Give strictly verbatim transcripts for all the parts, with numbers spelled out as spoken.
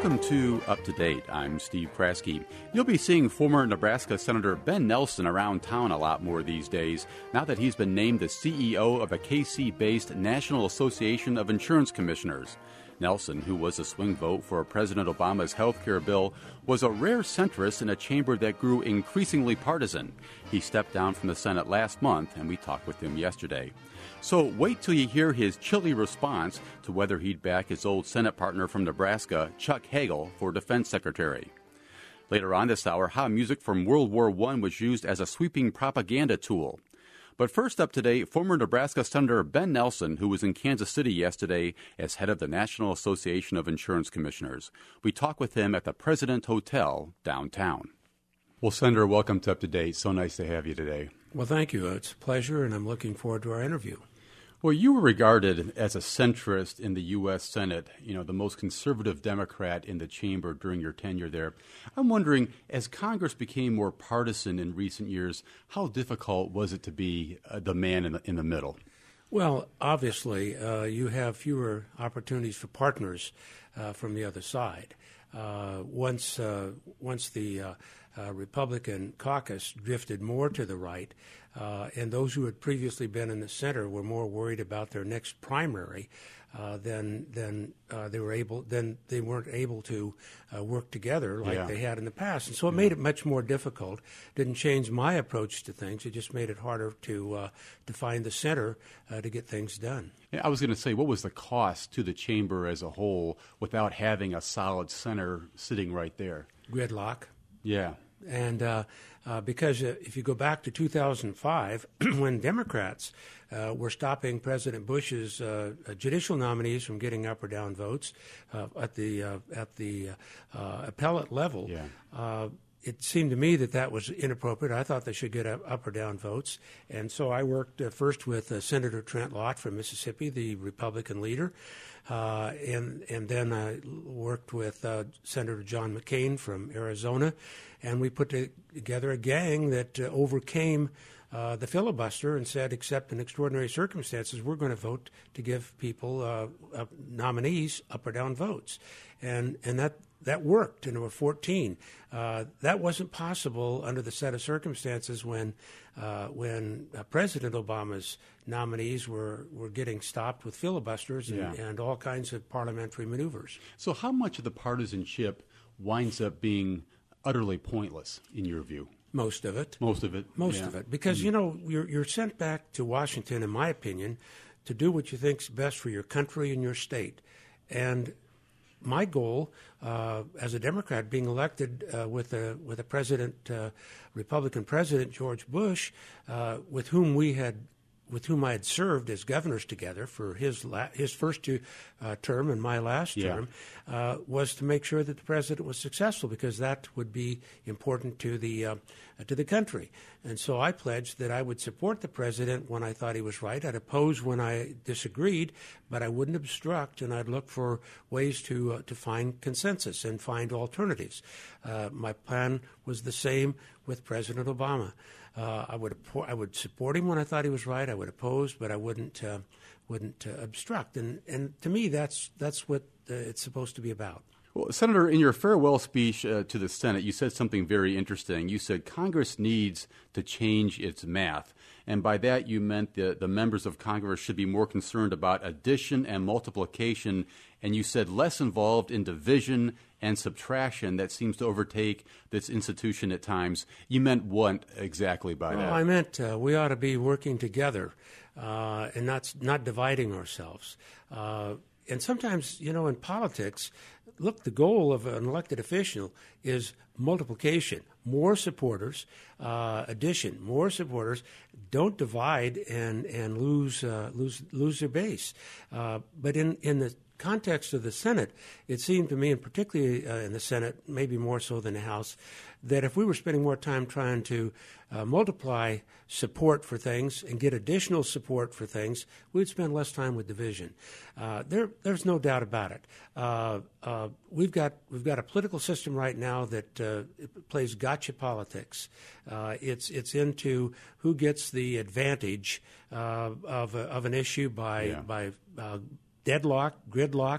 Welcome to Up to Date. I'm Steve Kraske. You'll be seeing former Nebraska Senator Ben Nelson around town a lot more these days, now that he's been named the C E O of a K C-based National Association of Insurance Commissioners. Nelson, who was a swing vote for President Obama's health care bill, was a rare centrist in a chamber that grew increasingly partisan. He stepped down from the Senate last month, and we talked with him yesterday. So wait till you hear his chilly response to whether he'd back his old Senate partner from Nebraska, Chuck Hagel, for defense secretary. Later on this hour, how music from World War One was used as a sweeping propaganda tool. But first up today, former Nebraska Senator Ben Nelson, who was in Kansas City yesterday as head of the National Association of Insurance Commissioners. We talked with him at the President Hotel downtown. Well, Senator, welcome to Up to Date. So nice to have you today. Well, thank you. It's a pleasure, and I'm looking forward to our interview. Well, you were regarded as a centrist in the U S. Senate, you know, the most conservative Democrat in the chamber during your tenure there. I'm wondering, as Congress became more partisan in recent years, how difficult was it to be uh, the man in the, in the middle? Well, obviously, uh, you have fewer opportunities for partners uh, from the other side. Uh, once, uh, once the uh, uh, Republican caucus drifted more to the right, uh, and those who had previously been in the center were more worried about their next primary, uh, then then uh, they were able then they weren't able to uh, work together like yeah. they had in the past, and so it yeah. made it much more difficult. Didn't change my approach to things; it just made it harder to uh, to find the center uh, to get things done. Yeah, I was going to say, what was the cost to the chamber as a whole without having a solid center sitting right there? Gridlock. Yeah. And uh, uh, because uh, if you go back to two thousand five, when Democrats uh, were stopping President Bush's uh, judicial nominees from getting up or down votes uh, at the uh, at the uh, appellate level, yeah. uh, it seemed to me that that was inappropriate. I thought they should get up, up or down votes. And so I worked uh, first with uh, Senator Trent Lott from Mississippi, the Republican leader, uh, and, and then I worked with uh, Senator John McCain from Arizona, and we put together a gang that uh, overcame uh, the filibuster and said, except in extraordinary circumstances, we're going to vote to give people, uh, uh, nominees, up or down votes. And, and that That worked, and there were fourteen. Uh, that wasn't possible under the set of circumstances when uh, when uh, President Obama's nominees were, were getting stopped with filibusters and, yeah. and all kinds of parliamentary maneuvers. So how much of the partisanship winds up being utterly pointless, in your view? Most of it. Most of it. Most yeah. of it. Because, mm-hmm. you know, you're, you're sent back to Washington, in my opinion, to do what you think's best for your country and your state. And my goal, uh, as a Democrat, being elected uh, with a with a president, uh, Republican President George Bush, uh, with whom we had, with whom I had served as governors together for his la- his first two uh, term and my last yeah. term, uh, was to make sure that the president was successful, because that would be important to the uh, to the country. And so I pledged that I would support the president when I thought he was right. I'd oppose when I disagreed, but I wouldn't obstruct, and I'd look for ways to uh, to find consensus and find alternatives. Uh, my plan was the same with President Obama. Uh, I would I would support him when I thought he was right. I would oppose, but I wouldn't uh, wouldn't uh, obstruct. And and to me, that's that's what uh, it's supposed to be about. Well, Senator, in your farewell speech uh, to the Senate, you said something very interesting. You said Congress needs to change its math. And by that, you meant the, the members of Congress should be more concerned about addition and multiplication. And you said less involved in division and subtraction that seems to overtake this institution at times. You meant what exactly by well, that? I meant uh, we ought to be working together uh, and not, not dividing ourselves. Uh, and sometimes, you know, in politics, look, the goal of an elected official is multiplication, more supporters, uh, addition, more supporters. Don't divide and and lose uh, lose lose their base. Uh, but in in the context of the Senate, it seemed to me, and particularly uh, in the Senate, maybe more so than the House, that if we were spending more time trying to uh, multiply support for things and get additional support for things, we'd spend less time with division. Uh, there, there's no doubt about it. Uh, uh, we've got we've got a political system right now that uh, plays gotcha politics. Uh, it's it's into who gets the advantage uh, of a, of an issue by yeah. by uh, deadlock, gridlock,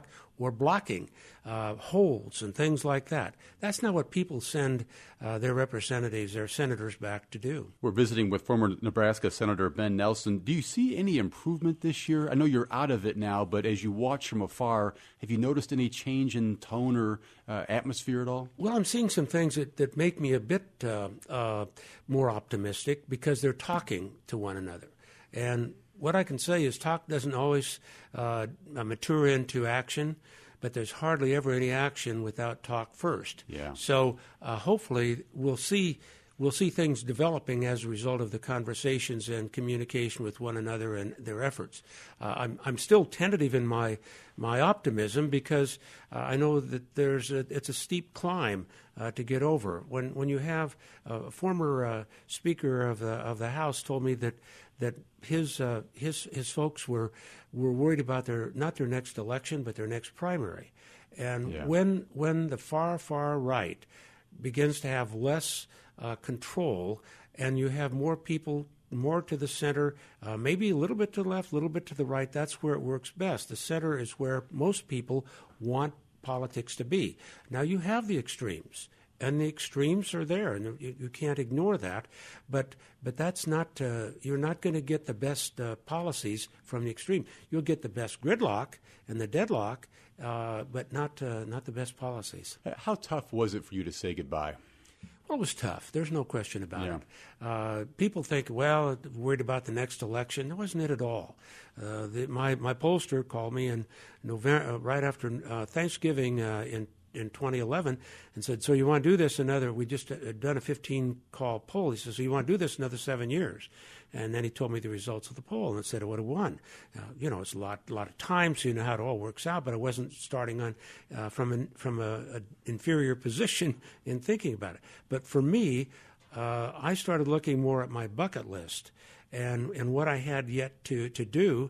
or blocking uh, holds and things like that. That's not what people send uh, their representatives, their senators back to do. We're visiting with former Nebraska Senator Ben Nelson. Do you see any improvement this year? I know you're out of it now, but as you watch from afar, have you noticed any change in tone or uh, atmosphere at all? Well, I'm seeing some things that, that make me a bit uh, uh, more optimistic because they're talking to one another. And what I can say is talk doesn't always uh, mature into action, but there's hardly ever any action without talk first. Yeah. So uh, hopefully we'll see we'll see things developing as a result of the conversations and communication with one another and their efforts. Uh, I'm I'm still tentative in my my optimism because uh, I know that there's a, it's a steep climb uh, to get over. When when you have a former uh, Speaker of the of the House told me that that his uh, his his folks were were worried about their not their next election but their next primary, and yeah. when when the far far right begins to have less uh, control and you have more people more to the center, uh, maybe a little bit to the left, a little bit to the right, that's where it works best. The center is where most people want politics to be. Now you have the extremes. And the extremes are there, and you, you can't ignore that. But but that's not uh, you're not going to get the best uh, policies from the extreme. You'll get the best gridlock and the deadlock, uh, but not uh, not the best policies. How tough was it for you to say goodbye? Well, it was tough. There's no question about yeah. it. Uh, people think, well, worried about the next election. That wasn't it at all. Uh, the, my my pollster called me in November, uh, right after uh, Thanksgiving uh, in. in twenty eleven and said, so you want to do this another, we just had done a fifteen-call poll. He says, so you want to do this another seven years? And then he told me the results of the poll and said I would have won. Uh, you know, it's a lot a lot of time, so you know how it all works out, but I wasn't starting on uh, from an from a, a inferior position in thinking about it. But for me, uh, I started looking more at my bucket list and, and what I had yet to, to do.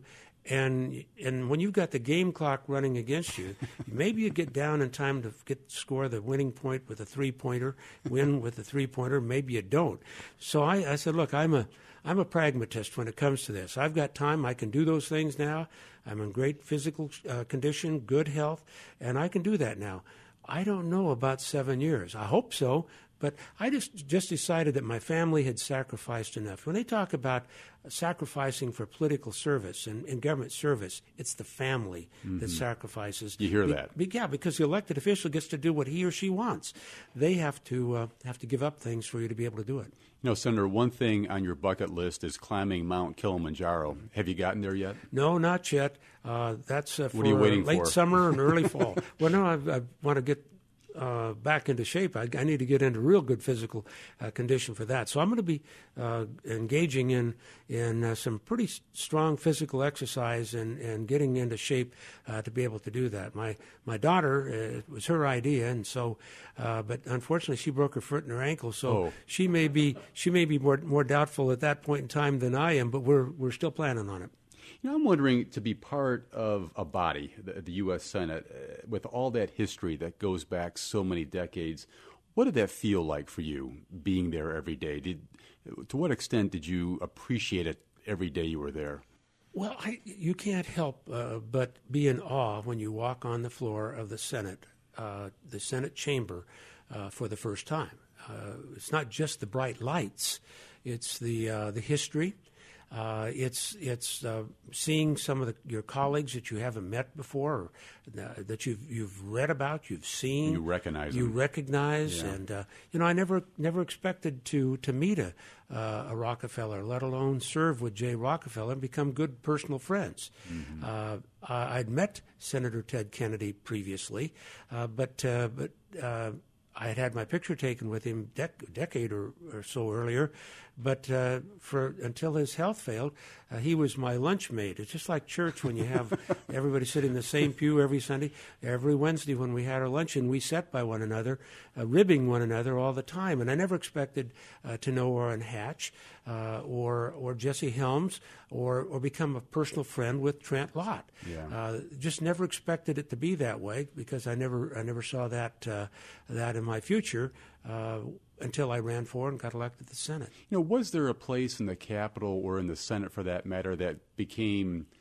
And and when you've got the game clock running against you, maybe you get down in time to get score the winning point with a three-pointer, win with a three-pointer. Maybe you don't. So I, I said, look, I'm a I'm a pragmatist when it comes to this. I've got time. I can do those things now. I'm in great physical uh, condition, good health, and I can do that now. I don't know about seven years. I hope so. But I just just decided that my family had sacrificed enough. When they talk about sacrificing for political service and, and government service, it's the family mm-hmm. that sacrifices. You hear be, that? Be, yeah, because the elected official gets to do what he or she wants. They have to uh, have to give up things for you to be able to do it. You know, Senator, one thing on your bucket list is climbing Mount Kilimanjaro. Have you gotten there yet? No, not yet. Uh, that's uh, for what are you waiting late for? summer and early fall. Well, no, I, I want to get Uh, back into shape. I, I need to get into real good physical uh, condition for that. So I'm going to be uh, engaging in in uh, some pretty s- strong physical exercise and, and getting into shape uh, to be able to do that. My my daughter, uh, it was her idea, and so, uh, but unfortunately she broke her foot and her ankle, so oh. she may be she may be more more doubtful at that point in time than I am. But we're we're still planning on it. You know, I'm wondering, to be part of a body, the, the U S Senate, uh, with all that history that goes back so many decades, what did that feel like for you, being there every day? Did, to what extent did you appreciate it every day you were there? Well, I, you can't help uh, but be in awe when you walk on the floor of the Senate, uh, the Senate chamber, uh, for the first time. Uh, it's not just the bright lights; it's the uh, the history. Uh, it's it's uh, seeing some of the, your colleagues that you haven't met before, or, uh, that you've you've read about, you've seen, you recognize, you them. recognize, yeah. and uh, you know I never never expected to to meet a uh, a Rockefeller, let alone serve with Jay Rockefeller and become good personal friends. Mm-hmm. Uh, I'd met Senator Ted Kennedy previously, uh, but uh, but. Uh, I had had my picture taken with him a dec- decade or, or so earlier, but uh, for until his health failed, uh, he was my lunch mate. It's just like church when you have everybody sit in the same pew every Sunday. Every Wednesday when we had our luncheon, we sat by one another, uh, ribbing one another all the time. And I never expected uh, to know Orrin Hatch uh, or or Jesse Helms or or become a personal friend with Trent Lott. Yeah. Uh, just never expected it to be that way because I never I never saw that uh, that in my future uh, until I ran for and got elected to the Senate. You know, was there a place in the Capitol or in the Senate, for that matter, that became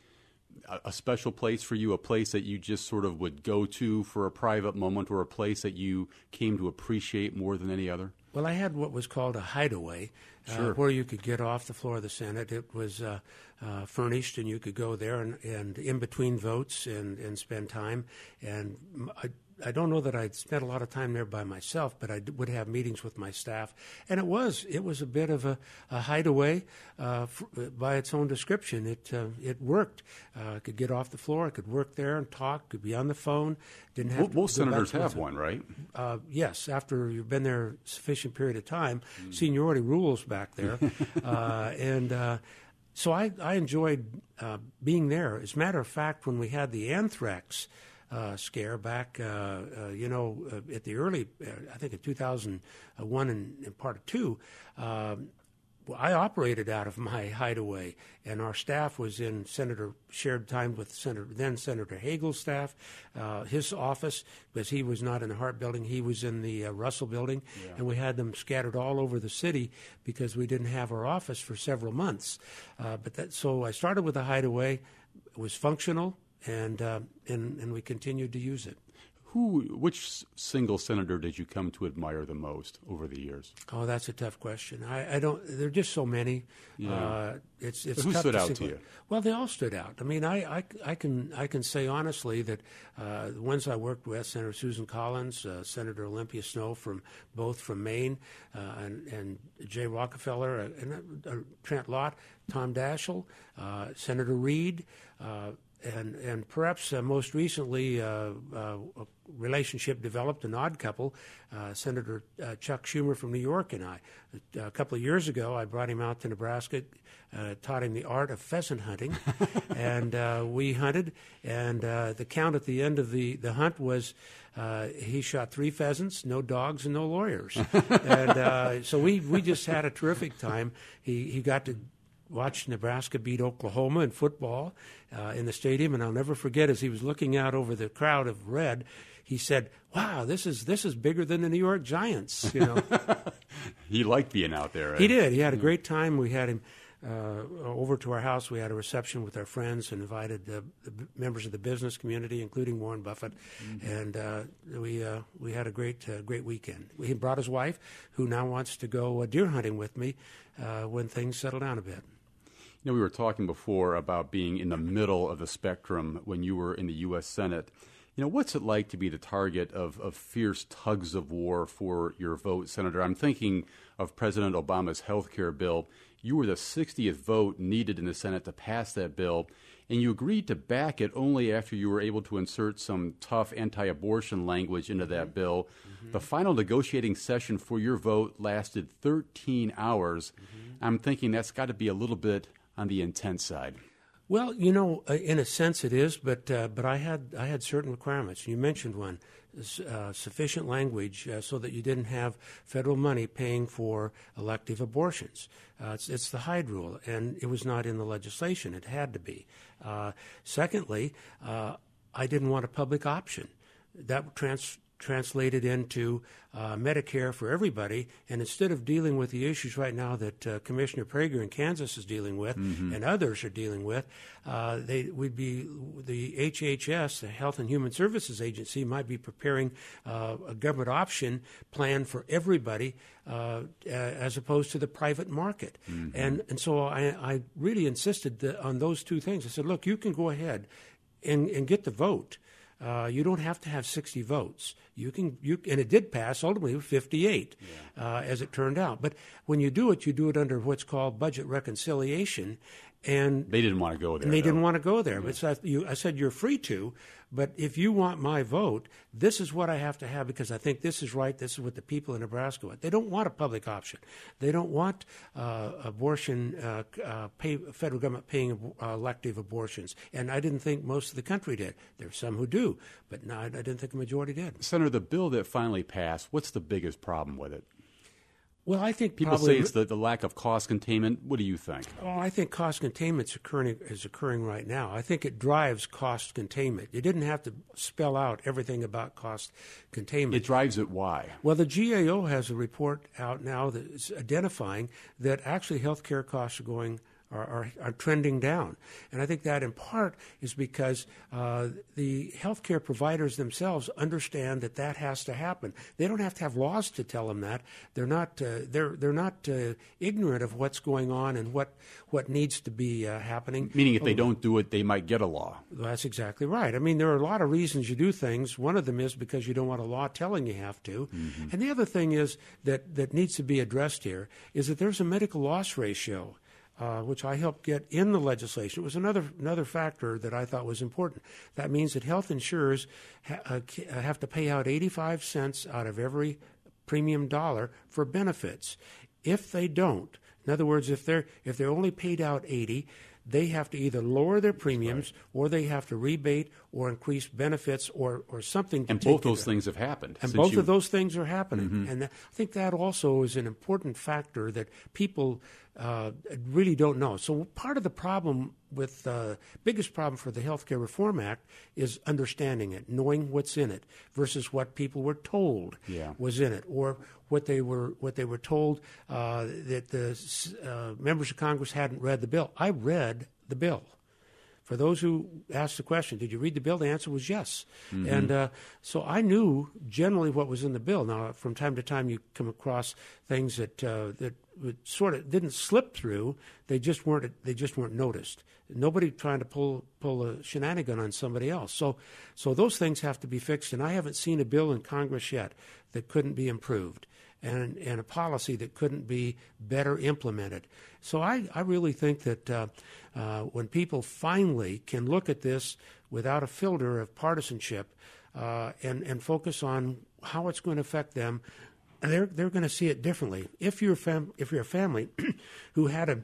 a, a special place for you, a place that you just sort of would go to for a private moment, or a place that you came to appreciate more than any other? Well, I had what was called a hideaway, Sure. uh, where you could get off the floor of the Senate. It was uh, uh, furnished, and you could go there and, and in between votes and, and spend time. And I, I don't know that I'd spent a lot of time there by myself, but I d- would have meetings with my staff. And it was it was a bit of a, a hideaway uh, f- by its own description. It uh, it worked. Uh, I could get off the floor. I could work there and talk. Could be on the phone. Didn't have Well, to most go back senators to have the- one, right? Uh, yes, after you've been there a sufficient period of time, mm. seniority rules back there. uh, and uh, so I, I enjoyed uh, being there. As a matter of fact, when we had the anthrax uh, scare back, uh, uh, you know, uh, at the early, uh, I think in two thousand one and, and part of two, uh, I operated out of my hideaway, and our staff was in Senator, shared time with Senator, then Senator Hagel's staff, uh, his office, because he was not in the Hart building, he was in the uh, Russell building, yeah. and we had them scattered all over the city because we didn't have our office for several months. Uh, but that, so I started with a hideaway, it was functional, and, uh, and, and we continued to use it. Who, which single senator did you come to admire the most over the years? Oh, that's a tough question. I, I don't. There are just so many. Yeah. Uh, it's it's so who tough stood to out single. to you? Well, they all stood out. I mean, I, I, I can I can say honestly that uh, the ones I worked with, Senator Susan Collins, uh, Senator Olympia Snowe from both from Maine, uh, and and Jay Rockefeller, uh, and uh, Trent Lott, Tom Daschle, uh, Senator Reed. Uh, And and perhaps uh, most recently, uh, uh, a relationship developed, an odd couple, uh, Senator uh, Chuck Schumer from New York and I. A couple of years ago, I brought him out to Nebraska, uh, taught him the art of pheasant hunting, and uh, we hunted. And uh, the count at the end of the, the hunt was uh, he shot three pheasants, no dogs, and no lawyers. and uh, so we, we just had a terrific time. He he got to watched Nebraska beat Oklahoma in football uh, in the stadium, and I'll never forget as he was looking out over the crowd of red, he said, "Wow, this is this is bigger than the New York Giants." You know, he liked being out there. Right? He did. He had a great time. We had him uh, over to our house. We had a reception with our friends and invited the, the members of the business community, including Warren Buffett, mm-hmm. and uh, we uh, we had a great uh, great weekend. He brought his wife, who now wants to go uh, deer hunting with me uh, when things settle down a bit. You know, we were talking before about being in the middle of the spectrum when you were in the U S Senate. You know, what's it like to be the target of, of fierce tugs of war for your vote, Senator? I'm thinking of President Obama's health care bill. You were the sixtieth vote needed in the Senate to pass that bill, and you agreed to back it only after you were able to insert some tough anti-abortion language into that bill. Mm-hmm. The final negotiating session for your vote lasted thirteen hours. Mm-hmm. I'm thinking that's got to be a little bit on the intense side. Well, you know, uh, in a sense it is, but uh, but I had I had certain requirements. You mentioned one, uh, sufficient language uh, so that you didn't have federal money paying for elective abortions. Uh, it's, it's the Hyde rule, and it was not in the legislation. It had to be. Uh, secondly, uh, I didn't want a public option. That trans. translated into uh, Medicare for everybody, and instead of dealing with the issues right now that uh, Commissioner Prager in Kansas is dealing with, mm-hmm. and others are dealing with, uh, they would be the H H S, the Health and Human Services Agency, might be preparing uh, a government option plan for everybody, uh, as opposed to the private market. Mm-hmm. And and so I, I really insisted that on those two things. I said, look, you can go ahead and, and get the vote. Uh, you don't have to have sixty votes. You can, you and it did pass ultimately with fifty-eight, yeah. uh, as it turned out. But when you do it, you do it under what's called budget reconciliation, and they didn't want to go there. And they though. didn't want to go there. Yeah. But so I, you, I said you're free to, but if you want my vote, this is what I have to have because I think this is right. This is what the people in Nebraska want. They don't want a public option. They don't want uh, abortion, uh, uh, pay, federal government paying uh, elective abortions. And I didn't think most of the country did. There's some who do, but no, I didn't think the majority did. Senator, the bill that finally passed, what's the biggest problem with it? Well, I think people probably, say it's the, the lack of cost containment. What do you think? Oh, I think cost containment is occurring, is occurring right now. I think it drives cost containment. You didn't have to spell out everything about cost containment. It drives it. Why? Well, the G A O has a report out now that is identifying that actually health care costs are going are, are, are trending down. And I think that in part is because uh, the healthcare providers themselves understand that that has to happen. They don't have to have laws to tell them that. They're not uh, they're they're not uh, ignorant of what's going on and what what needs to be uh, happening. Meaning, if they don't do it, they might get a law. That's exactly right. I mean, there are a lot of reasons you do things. One of them is because you don't want a law telling you have to. Mm-hmm. And the other thing is that that needs to be addressed here is that there's a medical loss ratio. Uh, which I helped get in the legislation. It was another another factor that I thought was important. That means that health insurers ha- uh, have to pay out eighty-five cents out of every premium dollar for benefits. If they don't, in other words, if they're if they're only paid out eighty, they have to either lower their premiums right. or they have to rebate or increase benefits or, or something. To and both those things have happened. And both you... of those things are happening. Mm-hmm. And th- I think that also is an important factor that people uh, really don't know. So part of the problem with the uh, biggest problem for the Healthcare Reform Act is understanding it, knowing what's in it versus what people were told yeah. was in it, or what they were what they were told uh, that the uh, members of Congress hadn't read the bill. I read the bill. For those who asked the question, did you read the bill? The answer was yes. Mm-hmm. And uh, so I knew generally what was in the bill. Now, from time to time, you come across things that uh, that sort of didn't slip through. They just weren't. They just weren't noticed. Nobody trying to pull pull a shenanigan on somebody else. So, so those things have to be fixed. And I haven't seen a bill in Congress yet that couldn't be improved, and and a policy that couldn't be better implemented. So I, I really think that uh, uh, when people finally can look at this without a filter of partisanship uh, and and focus on how it's going to affect them, they're they're going to see it differently. If you're fam- if you're a family who had a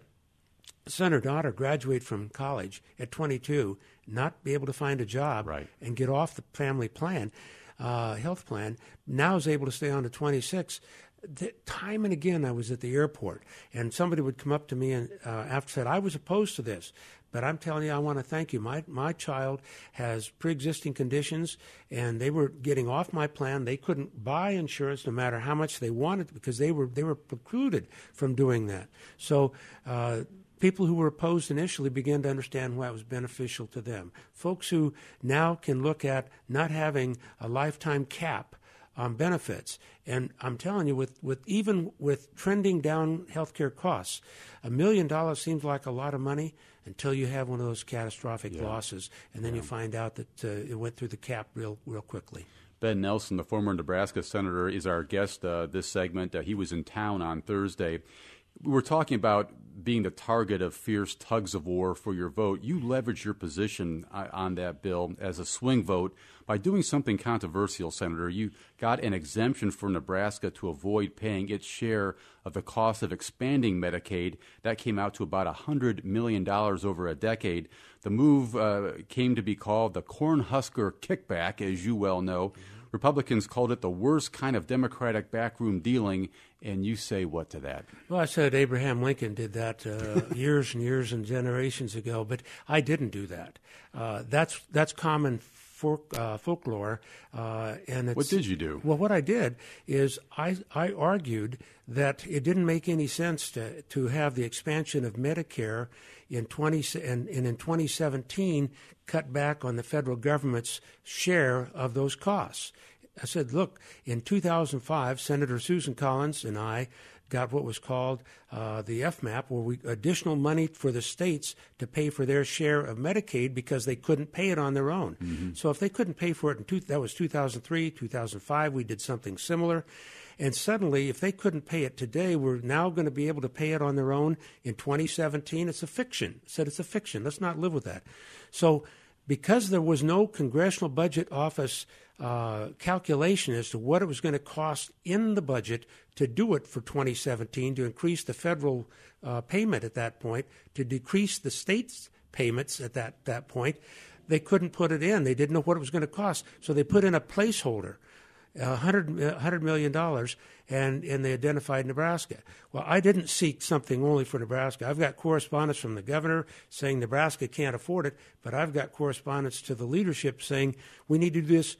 son or daughter graduate from college at twenty-two, not be able to find a job right. and get off the family plan, uh, health plan, now is able to stay on to twenty-six. The, time and again, I was at the airport, and somebody would come up to me and uh, after said, I was opposed to this, but I'm telling you, I want to thank you. My my child has pre-existing conditions, and they were getting off my plan. They couldn't buy insurance no matter how much they wanted because they were they were precluded from doing that. So uh, people who were opposed initially began to understand why it was beneficial to them. Folks who now can look at not having a lifetime cap on benefits. And I'm telling you, with, with even with trending down healthcare costs, a million dollars seems like a lot of money until you have one of those catastrophic yeah. losses, and then yeah. you find out that uh, it went through the cap real real quickly. Ben Nelson, the former Nebraska senator, is our guest uh, this segment. Uh, he was in town on Thursday. We were talking about being the target of fierce tugs of war for your vote. You leveraged your position on that bill as a swing vote by doing something controversial, Senator. You got an exemption for Nebraska to avoid paying its share of the cost of expanding Medicaid. That came out to about one hundred million dollars over a decade. The move uh, came to be called the Cornhusker Kickback, as you well know. Republicans called it the worst kind of Democratic backroom dealing, and you say what to that? Well, I said Abraham Lincoln did that uh, years and years and generations ago, but I didn't do that. Uh, that's that's common folk, uh, folklore. Uh, and it's, what did you do? Well, what I did is I, I argued that it didn't make any sense to, to have the expansion of Medicare in twenty and, and in twenty seventeen cut back on the federal government's share of those costs. I said, look, in two thousand five, Senator Susan Collins and I got what was called uh, the F MAP, where we additional money for the states to pay for their share of Medicaid because they couldn't pay it on their own. Mm-hmm. So if they couldn't pay for it in two, that was two thousand three, two thousand five, we did something similar. And suddenly, if they couldn't pay it today, we're now going to be able to pay it on their own in twenty seventeen. It's a fiction. I said it's a fiction. Let's not live with that. So because there was no Congressional Budget Office uh, calculation as to what it was going to cost in the budget to do it for twenty seventeen, to increase the federal uh, payment at that point, to decrease the state's payments at that, that point, they couldn't put it in. They didn't know what it was going to cost. So they put in a placeholder. one hundred million dollars, and, and they identified Nebraska. Well, I didn't seek something only for Nebraska. I've got correspondence from the governor saying Nebraska can't afford it, but I've got correspondence to the leadership saying we need to do this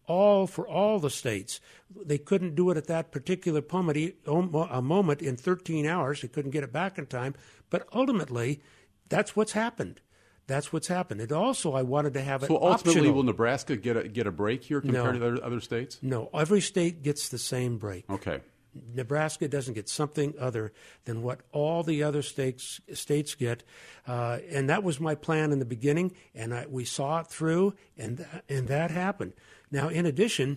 all for all the states. They couldn't do it at that particular a moment in thirteen hours. They couldn't get it back in time. But ultimately, that's what's happened. That's what's happened. And also, I wanted to have it So ultimately, optional. will Nebraska get a, get a break here compared No. to other, other states? No, every state gets the same break. Okay. Nebraska doesn't get something other than what all the other states states get, uh, and that was my plan in the beginning. And I, we saw it through, and th- and that happened. Now, in addition,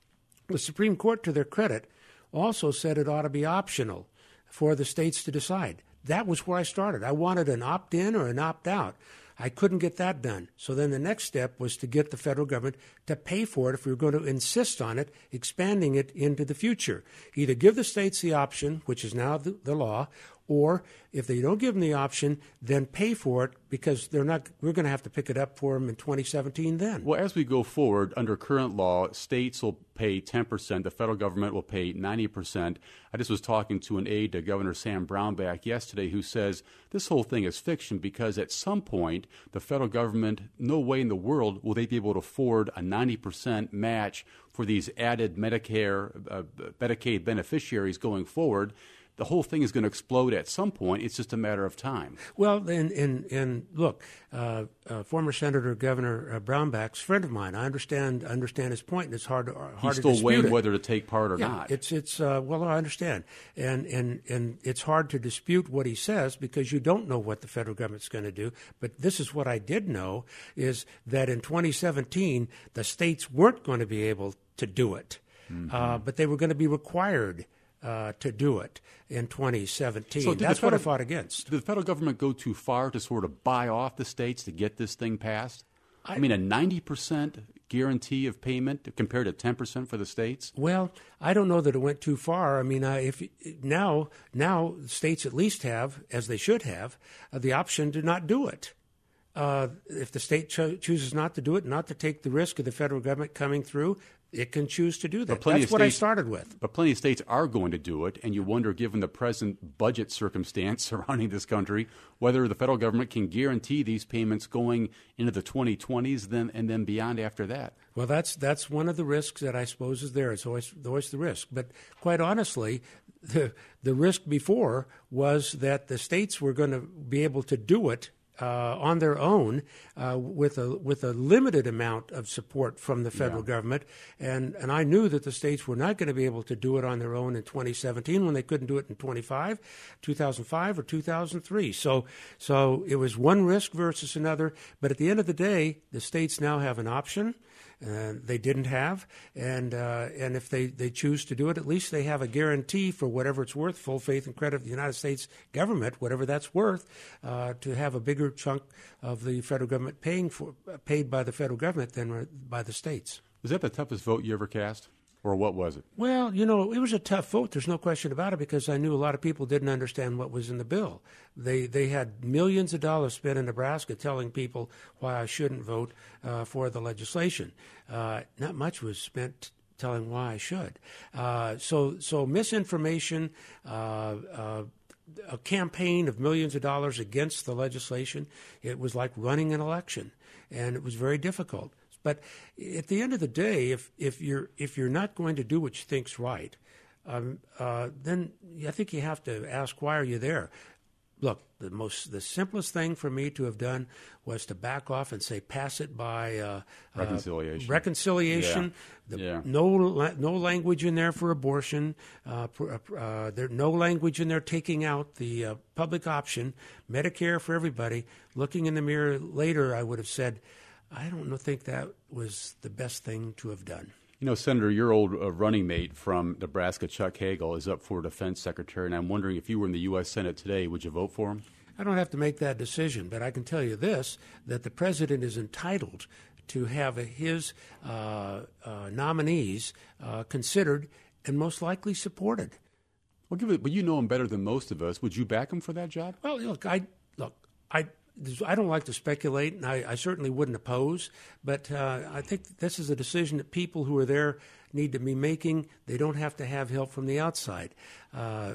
the Supreme Court, to their credit, also said it ought to be optional for the states to decide. That was where I started. I wanted an opt-in or an opt-out. I couldn't get that done. So then the next step was to get the federal government to pay for it if we were going to insist on it, expanding it into the future. Either give the states the option, which is now the, the law, or if they don't give them the option, then pay for it because they're not. We're going to have to pick it up for them in twenty seventeen then. Well, as we go forward, under current law, states will pay ten percent. The federal government will pay ninety percent. I just was talking to an aide to Governor Sam Brownback yesterday who says this whole thing is fiction because at some point, the federal government, no way in the world will they be able to afford a ninety percent match for these added Medicare, uh, Medicaid beneficiaries going forward. The whole thing is going to explode at some point. It's just a matter of time. Well, and, and, and look, uh, uh, former Senator Governor uh, Brownback's friend of mine. I understand understand his point, and it's hard to hard He's to still dispute weighing it. whether to take part or yeah, not. It's it's uh, well, I understand, and and and it's hard to dispute what he says because you don't know what the federal government's going to do. But this is what I did know is that in twenty seventeen the states weren't going to be able to do it, mm-hmm. uh, but they were going to be required. Uh, to do it in twenty seventeen. So That's federal, what I fought against. Did the federal government go too far to sort of buy off the states to get this thing passed? I, I mean, a ninety percent guarantee of payment compared to ten percent for the states? Well, I don't know that it went too far. I mean, uh, if now, now states at least have, as they should have, uh, the option to not do it. Uh, if the state cho- chooses not to do it, not to take the risk of the federal government coming through, it can choose to do that. That's what states, I started with. But plenty of states are going to do it, and you wonder, given the present budget circumstance surrounding this country, whether the federal government can guarantee these payments going into the twenty twenties then, and then beyond after that. Well, that's that's one of the risks that I suppose is there. It's always, always the risk. But quite honestly, the, the risk before was that the states were going to be able to do it Uh, on their own uh, with a with a limited amount of support from the federal yeah. government, and and I knew that the states were not going to be able to do it on their own in twenty seventeen when they couldn't do it in twenty-five, two thousand five, or two thousand three. So so it was one risk versus another. But at the end of the day, the states now have an option. Uh, they didn't have, and uh, and if they, they choose to do it, at least they have a guarantee for whatever it's worth, full faith and credit of the United States government, whatever that's worth, uh, to have a bigger chunk of the federal government paying for paid by the federal government than by the states. Was that the toughest vote you ever cast? Or what was it? Well, you know, it was a tough vote. There's no question about it because I knew a lot of people didn't understand what was in the bill. They they had millions of dollars spent in Nebraska telling people why I shouldn't vote uh, for the legislation. Uh, not much was spent telling why I should. Uh, so so misinformation, uh, uh, a campaign of millions of dollars against the legislation. It was like running an election, and it was very difficult. But at the end of the day, if, if you're if you're not going to do what you think's right, um, uh, then I think you have to ask, why are you there? Look, the most the simplest thing for me to have done was to back off and say, pass it by uh, reconciliation. Uh, reconciliation. Yeah. The, yeah. No no language in there for abortion. Uh, uh, there no language in there taking out the uh, public option, Medicare for everybody. Looking in the mirror later, I would have said, I don't think that was the best thing to have done. You know, Senator, your old uh, running mate from Nebraska, Chuck Hagel, is up for defense secretary, and I'm wondering if you were in the U S Senate today, would you vote for him? I don't have to make that decision, but I can tell you this, that the president is entitled to have his uh, uh, nominees uh, considered and most likely supported. Well, give it, but you know him better than most of us. Would you back him for that job? Well, look, I look, I. I don't like to speculate, and I, I certainly wouldn't oppose, but uh, I think this is a decision that people who are there need to be making. They don't have to have help from the outside. Uh,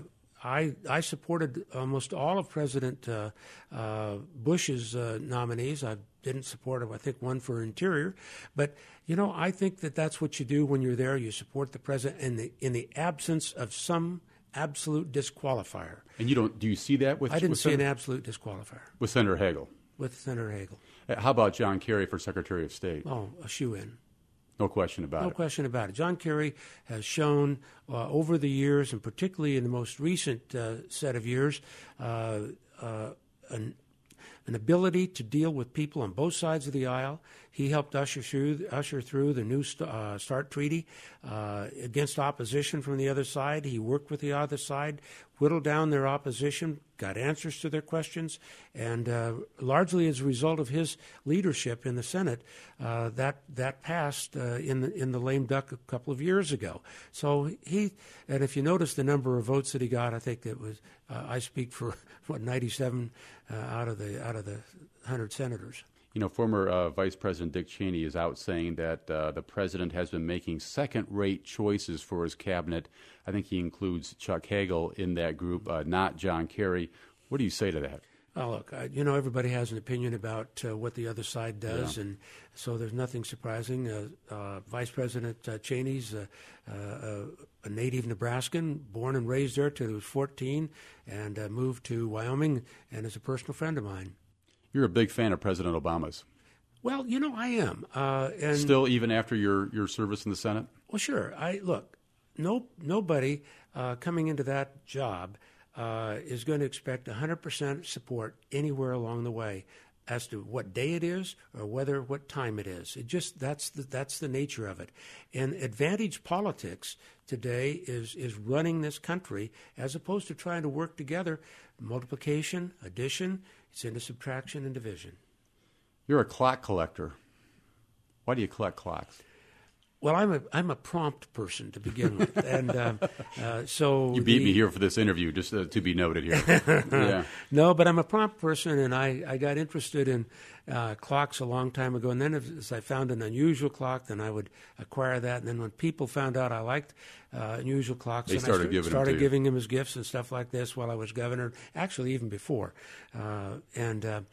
I I supported almost all of President uh, uh, Bush's uh, nominees. I didn't support, I think, one for Interior, but you know, I think that that's what you do when you're there. You support the president in the in the absence of some absolute disqualifier. And you don't? Do you see that with? I didn't with see Senator, an absolute disqualifier with Senator Hagel. With Senator Hagel. How about John Kerry for Secretary of State? Oh, a shoe-in. No question about no it. No question about it. John Kerry has shown uh, over the years, and particularly in the most recent uh, set of years, uh, uh, an, an ability to deal with people on both sides of the aisle. He helped usher through, usher through the New St- uh, START treaty uh, against opposition from the other side. He worked with the other side, whittled down their opposition, got answers to their questions, and uh, largely as a result of his leadership in the Senate, uh, that that passed uh, in the in the lame duck a couple of years ago. So he, and if you notice the number of votes that he got, I think it was uh, I speak for what ninety-seven uh, out of the out of the one hundred senators. You know, former uh, Vice President Dick Cheney is out saying that uh, the president has been making second-rate choices for his cabinet. I think he includes Chuck Hagel in that group, uh, not John Kerry. What do you say to that? Oh, look, I, you know, everybody has an opinion about uh, what the other side does, yeah. and so there's nothing surprising. Uh, uh, Vice President uh, Cheney's uh, uh, a native Nebraskan, born and raised there till he was fourteen, and uh, moved to Wyoming, and is a personal friend of mine. You're a big fan of President Obama's. Well, you know, I am. Uh, and Still, even after your, your service in the Senate? Well, sure. I look, no, nobody uh, coming into that job uh, is going to expect one hundred percent support anywhere along the way as to what day it is or whether what time it is. It just that's the, that's the nature of it. And advantage politics today is is running this country as opposed to trying to work together. Multiplication, addition, it's into subtraction and division. You're a clock collector. Why do you collect clocks? Well, I'm a I'm a prompt person to begin with, and uh, uh, so you beat the, me here for this interview, just uh, to be noted here. Yeah. No, but I'm a prompt person, and I, I got interested in uh, clocks a long time ago, and then as I found an unusual clock, then I would acquire that, and then when people found out I liked uh, unusual clocks, they then started, I st- giving, started them giving them as gifts and stuff like this while I was governor. Actually, even before, uh, and uh,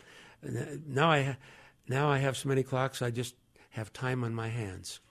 now I now I have so many clocks, I just have time on my hands.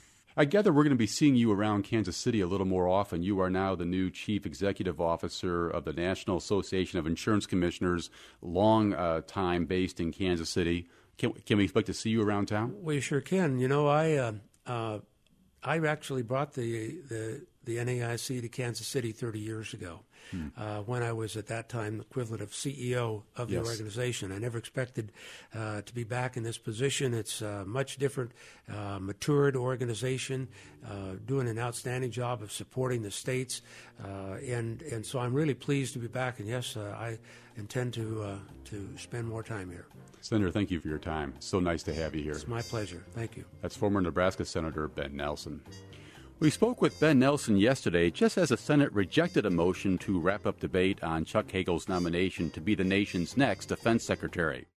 I gather we're going to be seeing you around Kansas City a little more often. You are now the new Chief Executive Officer of the National Association of Insurance Commissioners, long uh, time based in Kansas City. Can, can we expect to see you around town? We sure can. You know, I uh, uh, I actually brought the, the the N A I C to Kansas City thirty years ago. Hmm. Uh, when I was at that time the equivalent of C E O of yes. the organization. I never expected uh, to be back in this position. It's a much different, uh, matured organization, uh, doing an outstanding job of supporting the states, uh, and and so I'm really pleased to be back. And yes, uh, I intend to uh, to spend more time here. Senator, thank you for your time. So nice to have you here. It's my pleasure. Thank you. That's former Nebraska Senator Ben Nelson. We spoke with Ben Nelson yesterday just as the Senate rejected a motion to wrap up debate on Chuck Hagel's nomination to be the nation's next defense secretary.